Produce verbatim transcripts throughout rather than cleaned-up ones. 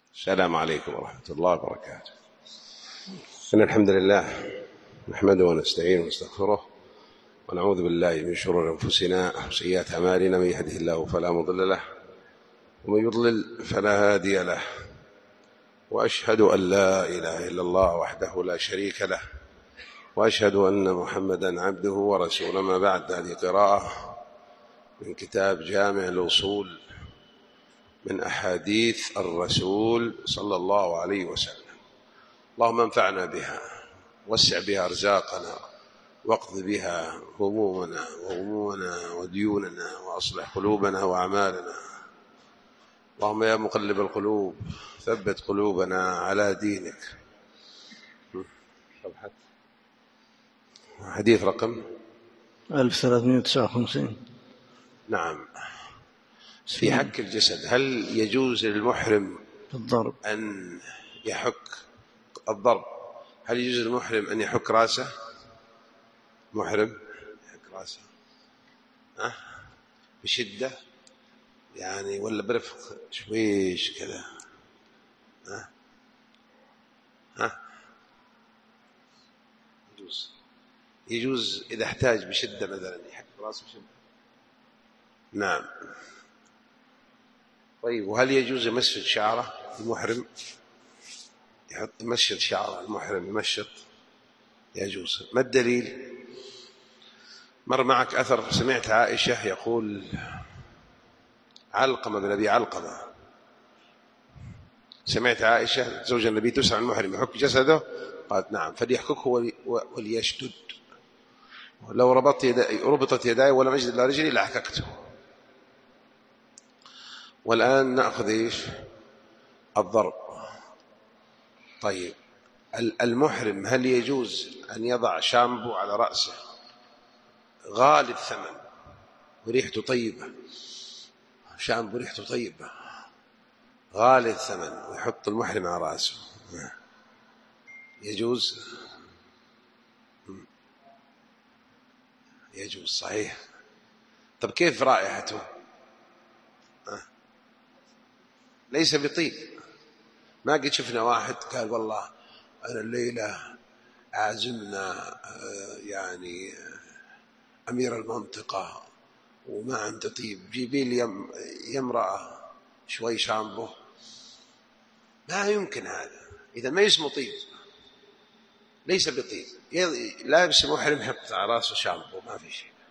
السلام عليكم ورحمة الله وبركاته. إن الحمد لله نحمده ونستعينه ونستغفره ونعوذ بالله من شرور أنفسنا وسيئات أعمالنا، من يهده الله فلا مضل له ومن يضلل فلا هادي له، وأشهد أن لا إله إلا الله وحده لا شريك له، وأشهد أن محمدا عبده ورسوله. ما بعد، هذه قراءة من كتاب جامع الأصول من أحاديث الرسول صلى الله عليه وسلم. اللهم انفعنا بها، وسع بها أرزاقنا، واقض بها همومنا وغمومنا وديوننا، وأصلح قلوبنا وأعمالنا. اللهم يا مقلب القلوب ثبت قلوبنا على دينك. حديث رقم ألف وثلاثمائة وتسعة وخمسين. نعم. في حك الجسد، هل يجوز للمحرم الضرب أن يحك الضرب؟ هل يجوز للمحرم أن يحك رأسه؟ محرم يحك رأسه أه؟ بشدة يعني، ولا برفق شويش كذا؟ أه؟ أه؟ يجوز يجوز إذا احتاج بشدة، مثلا يحك رأسه بشدة. نعم. طيب، وهل يجوز يمشط شعره المحرم؟ يحط يمشط شعره المحرم، يمشط، يجوز. ما الدليل؟ مر معك أثر، سمعت عائشة يقول علقمة بن أبي علقمة، سمعت عائشة زوج النبي تسأل عن المحرم يحك جسده، قالت نعم، فليحككه وليشدد، لو ربطت يداي ربطت يداي ولم أجد إلا رجلي لحككته. والآن نأخذ إيش؟ الضرب. طيب، المحرم هل يجوز أن يضع شامبو على رأسه غالي الثمن وريحته طيبة، شامبو ريحته طيبة غالي الثمن، ويحط المحرم على رأسه؟ يجوز؟ يجوز صحيح. طب كيف رائحته؟ ليس بطيب. ما قد شفنا واحد قال والله أنا الليلة عازمنا يعني أمير المنطقة وما عنده طيب، جيبي لي يمرأة شوي شامبو. ما يمكن هذا، إذا ما اسمه طيب، ليس بطيب. لابس محرم يحط على راسه شامبو، ما في شيء.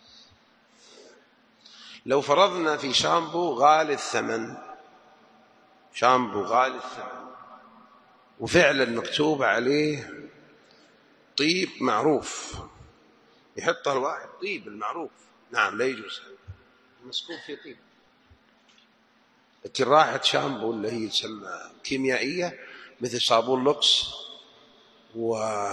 لو فرضنا في شامبو غالي الثمن، شامبو غالي الثمن وفعلا مكتوب عليه طيب معروف، يحطه الواحد طيب المعروف، نعم لا يجوز، مسكوب في طيب. لكن راحة شامبو اللي هي تسمى كيميائية مثل صابون لوكس و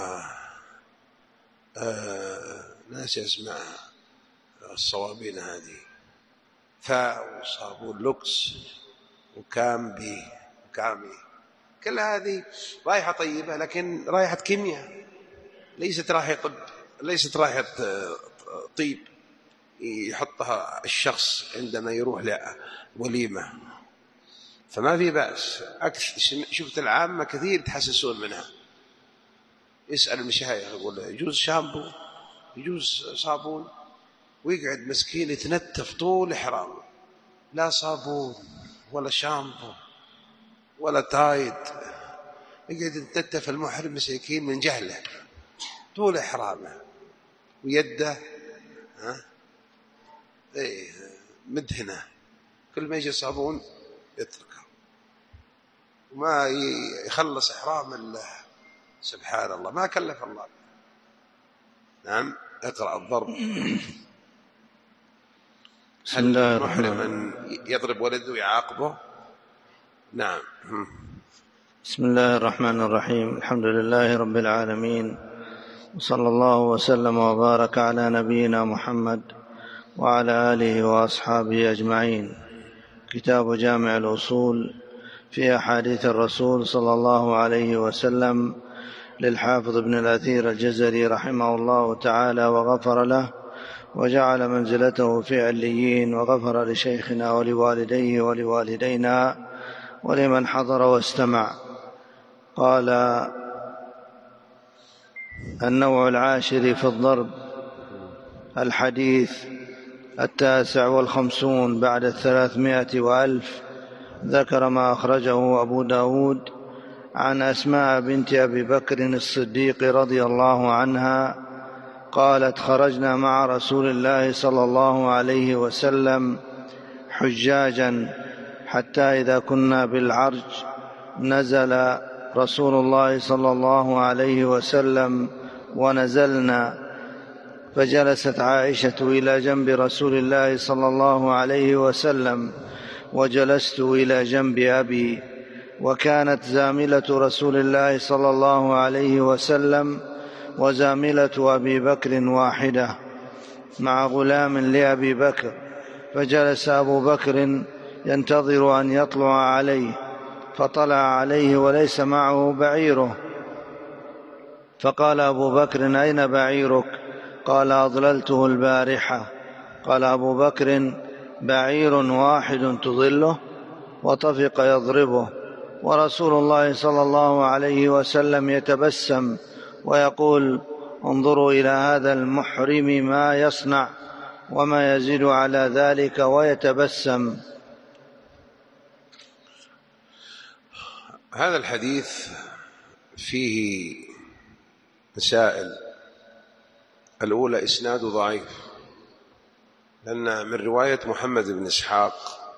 آه... ناس اسمها الصوابين هذه، فا وصابون لوكس وكامبي وكامي، كل هذه رائحة طيبة لكن رائحة كيمياء، ليست رائحة طب، ليست رائحة طيب يحطها الشخص عندما يروح لوليمة. فما في بأس. شفت العامة كثير تحسسون منها، يسأل المشايخ يقول يجوز شامبو، يجوز صابون، ويقعد مسكين يتنتف طول إحرامه، لا صابون ولا شامبو ولا تايد، يقعد يتنتف المحرم مسكين من جهله طول إحرامه، ويده ها ايه مدهنه، كل ما يجي صابون يتركه وما يخلص إحرام الله. سبحان الله، ما كلف الله. نعم. اقرأ الضرب. هل المحرم أن يضرب ولده يعاقبه؟ نعم. بسم الله الرحمن الرحيم. الحمد لله رب العالمين، وصلى الله وسلم وبارك على نبينا محمد وعلى آله وأصحابه أجمعين. كتاب جامع الأصول في أحاديث الرسول صلى الله عليه وسلم للحافظ ابن الأثير الجزري رحمه الله تعالى وغفر له، وجعل منزلته في عليين، وغفر لشيخنا ولوالديه ولوالدينا، ولمن حضر واستمع. قال: النوع العاشر في الضرب. الحديث التاسع والخمسون بعد الثلاثمائة وألف. ذكر ما أخرجه أبو داود عن أسماء بنت أبي بكر الصديق رضي الله عنها قالت: خرجنا مع رسول الله صلى الله عليه وسلم حجاجا حتى إذا كنا بالعرج نزل رسول الله صلى الله عليه وسلم ونزلنا، فجلست عائشة إلى جنب رسول الله صلى الله عليه وسلم وجلست إلى جنب أبي، وكانت زاملة رسول الله صلى الله عليه وسلم وزاملة أبي بكر واحدة مع غلام لأبي بكر، فجلس أبو بكر ينتظر أن يطلع عليه، فطلع عليه وليس معه بعيره، فقال أبو بكر: أين بعيرك؟ قال: أضللته البارحة. قال أبو بكر: بعير واحد تضله؟ وطفق يضربه، ورسول الله صلى الله عليه وسلم يتبسم ويقول: انظروا إلى هذا المحرم ما يصنع وما يزيد على ذلك، ويتبسم. هذا الحديث فيه مسائل. الأولى: إسناد ضعيف، لأن من رواية محمد بن إسحاق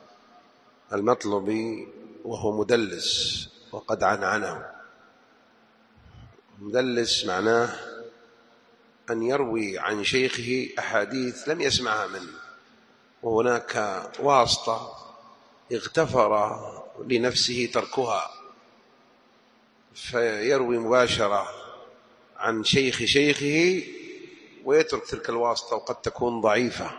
المطلبي وهو مدلس وقد عنعنه. مدلس معناه أن يروي عن شيخه أحاديث لم يسمعها منه، وهناك واسطة اغتفر لنفسه تركها، فيروي مباشرة عن شيخ شيخه ويترك تلك الواسطة، وقد تكون ضعيفة،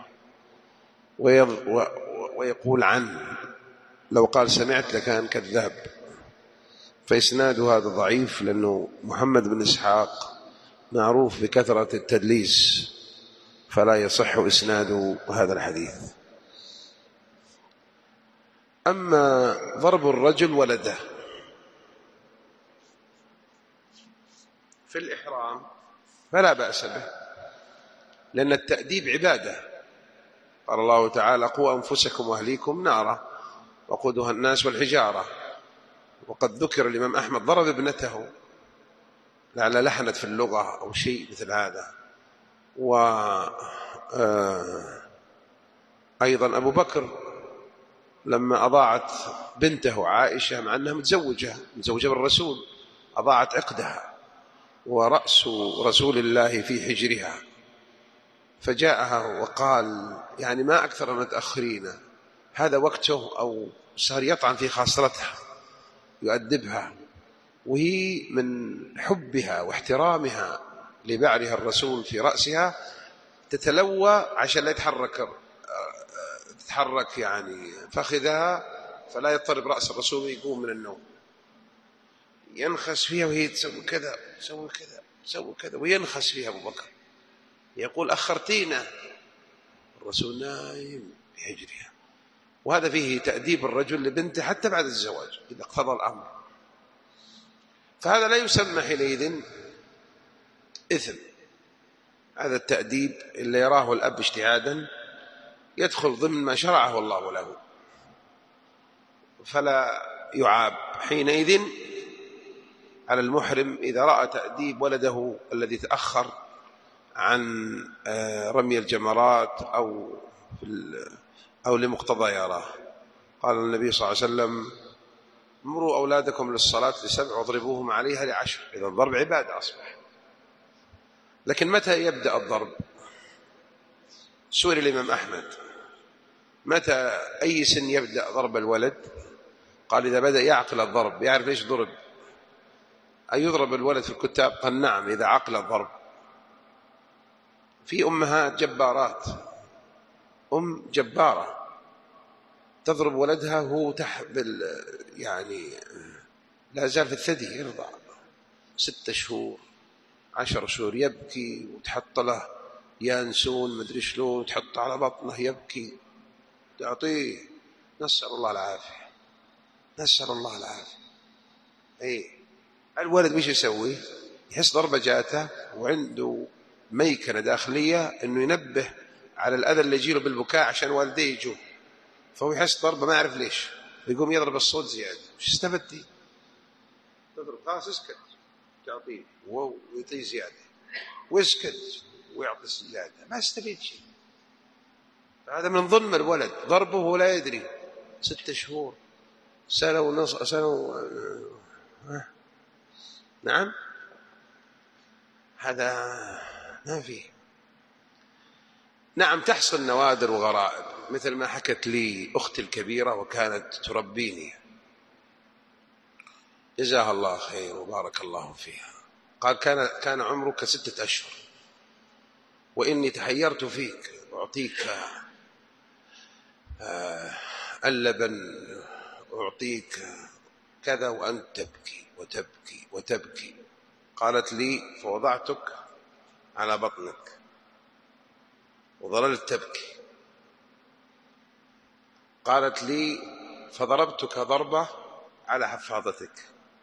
ويقول عنه، لو قال سمعت لكان كذاب. فإسناد هذا ضعيف، لأنه محمد بن إسحاق معروف بكثرة التدليس، فلا يصح إسناد هذا الحديث. أما ضرب الرجل ولده في الإحرام فلا بأس به، لأن التأديب عبادة. قال الله تعالى: قوا أنفسكم وأهليكم نارا وقودها الناس والحجارة. وقد ذكر الإمام أحمد ضرب ابنته لعل لحنت في اللغة أو شيء مثل هذا. وأيضا أبو بكر لما أضاعت بنته عائشة، مع أنها متزوجة متزوجة بالرسول، أضاعت عقدها ورأس رسول الله في حجرها، فجاءها وقال: يعني ما أكثر ما تأخرين، هذا وقته. أو صار يطعن في خاصرتها يؤدبها، وهي من حبها واحترامها لبعرها الرسول في رأسها تتلوى عشان لا يتحرك تتحرك يعني فخذها، فلا يضطرب رأس الرسول ويقوم من النوم. ينخس فيها وهي تسوي كذا تسوي كذا تسوي كذا، وينخس فيها أبو بكر، يقول: أخرتينا. الرسول نايم في حجرها. وهذا فيه تأديب الرجل لبنته حتى بعد الزواج إذا اقتضى الأمر، فهذا لا يسمى حينئذ إثم. هذا التأديب اللي يراه الأب اجتهادا يدخل ضمن ما شرعه الله له، فلا يعاب حينئذ على المحرم إذا رأى تأديب ولده الذي تأخر عن رمي الجمرات أو أو لمقتضى يراه. قال النبي صلى الله عليه وسلم: مروا أولادكم للصلاة لسبع واضربوهم عليها لعشر. إذا الضرب عبادة أصبح. لكن متى يبدأ الضرب؟ سئل الإمام أحمد: متى أي سن يبدأ ضرب الولد؟ قال: إذا بدأ يعقل الضرب، يعرف ليش ضرب. أن يضرب الولد في الكتاب؟ قال: نعم، إذا عقل الضرب. في أمهات جبارات، أم جبارة تضرب ولدها وهو تحبل، يعني لا زال في الثدي يرضع ستة شهور عشر شهور، يبكي وتحط له يانسون مدري شلون، تحط على بطنه يبكي، تعطيه، نسأل الله العافية. نسأل الله العافية. أي الولد مش يسوي؟ يحس ضربة جاته وعنده ميكنة داخلية إنه ينبه على الأذى اللي يجيله بالبكاء عشان والديه يجون، فهو يحس ضربة ما يعرف ليش، يقوم يضرب الصوت زيادة. وش استفدتي؟ تضرب خلاص اسكت، تعطيه ويعطيه زيادة، واسكت ويعطي زيادة، ما استفيد شيء. هذا من ظلم الولد، ضربه وهو لا يدري. ستة شهور، سنة ونص، سنة و... نعم، هذا ما فيه. نعم تحصل نوادر وغرائب، مثل ما حكت لي أختي الكبيرة وكانت تربيني جزاها الله خير وبارك الله فيها. قال كان كان عمرك ستة أشهر وإني تحيرت فيك، أعطيك اللبن، أعطيك كذا وأنت تبكي وتبكي وتبكي. قالت لي فوضعتك على بطنك وظللت تبكي. قالت لي فضربتك ضربة على حفاضتك.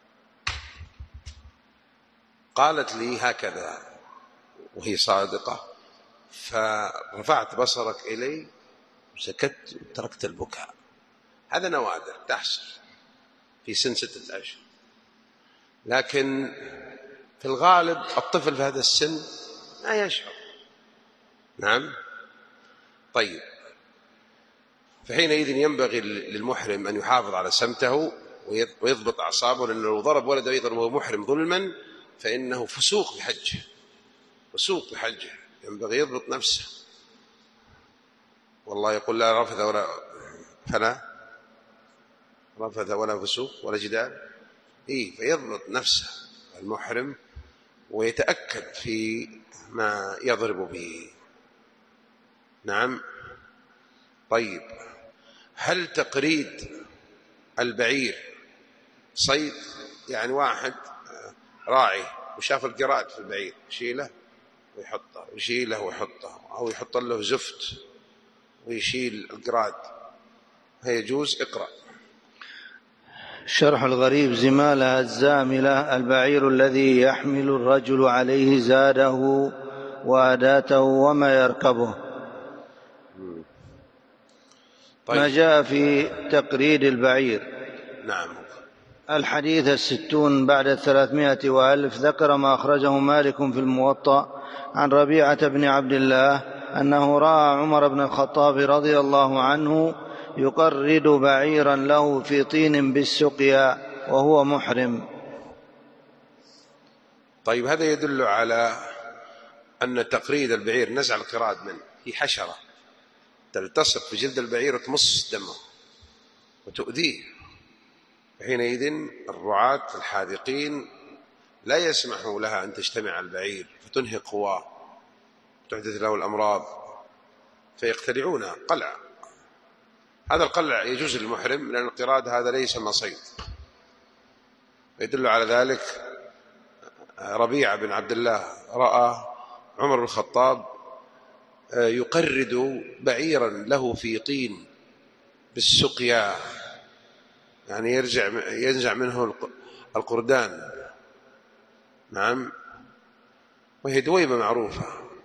قالت لي هكذا وهي صادقة، فرفعت بصرك إلي وسكت وتركت البكاء. هذا نوادر تحصل في سن ستة أشهر، لكن في الغالب الطفل في هذا السن ما يشعر. نعم. طيب، فحينئذ ينبغي للمحرم أن يحافظ على سمته ويضبط أعصابه، لأنه لو ضرب ولده يضربه محرم ظلما فإنه فسوق بحجه، فسوق بحجه. ينبغي يضبط نفسه. والله يقول لا رفث ولا فلا رفث ولا فسوق ولا جدال. إيه، فيضبط نفسه المحرم ويتأكد في ما يضرب به. نعم. طيب، هل تقريد البعير صيد؟ يعني واحد راعي وشاف القراد في البعير يشيله ويحطه، يشيله ويحطه، أو يحط له زفت ويشيل القراد، هي يجوز؟ اقرأ. شرح الغريب: زمالها الزاملة البعير الذي يحمل الرجل عليه زاده وأداته وما يركبه. طيب. ما جاء في تقريد البعير. نعم. الحديث الستون بعد الثلاثمائة وألف. ذكر ما أخرجه مالك في الموطأ عن ربيعة بن عبد الله أنه رأى عمر بن الخطاب رضي الله عنه يقرد بعيرا له في طين بالسقيا وهو محرم. طيب، هذا يدل على أن تقريد البعير نزع القراد منه، هي حشرة تلتصق في جلد البعير وتمص دمه وتؤذيه. حينئذ الرعاة الحاذقين لا يسمحوا لها أن تجتمع البعير فتنهي قواه وتحدث له الأمراض، فيقتلعون قلع. هذا القلع يجوز للمحرم، لأن القراد هذا ليس مصيد. يدل على ذلك ربيعة بن عبد الله رأى عمر بن الخطاب يقرد بعيرا له في طين بالسقيا، يعني يرجع ينزع منه القردان. نعم. وهي دويبة معروفة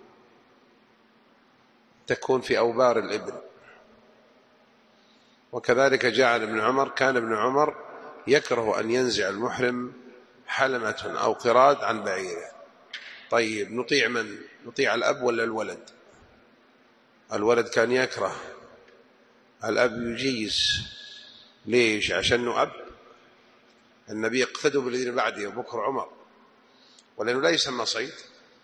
تكون في أوبار الإبل. وكذلك جاء عن ابن عمر، كان ابن عمر يكره أن ينزع المحرم حلمة أو قراد عن بعيره. طيب، نطيع من؟ نطيع الأب ولا الولد؟ الولد كان يكره، الأب يجيز. ليش؟ عشانه أب. النبي يقتدوا بالذين بعده وبكر عمر، ولأنه لا يسمى صيد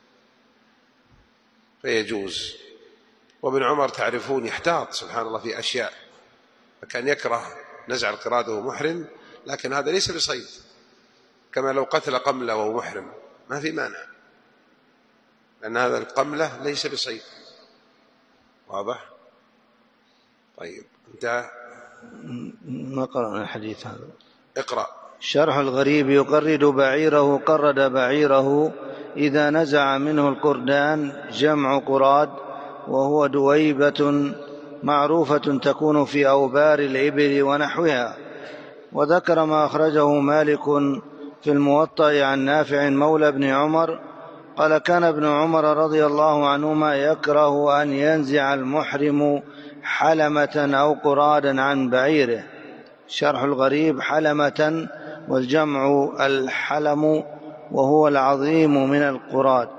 فيجوز. وابن عمر تعرفون يحتاط سبحان الله في أشياء، فكان يكره نزع القراد وهو محرم، لكن هذا ليس بصيد. كما لو قتل قملة وهو محرم ما في مانع، لأن هذا القملة ليس بصيد. واضح؟ طيب، انتهى. ما قرأنا الحديث هذا. اقرأ. شرح الغريب: يقرد بعيره قرد بعيره إذا نزع منه القردان، جمع قراد، وهو دويبة معروفة تكون في أوبار الإبل ونحوها. وذكر ما أخرجه مالك في الموطأ عن نافع مولى بن عمر قال كان ابن عمر رضي الله عنهما يكره أن ينزع المحرم حلمة أو قرادا عن بعيره. شرح الغريب: حلمة والجمع الحلم وهو العظيم من القراد.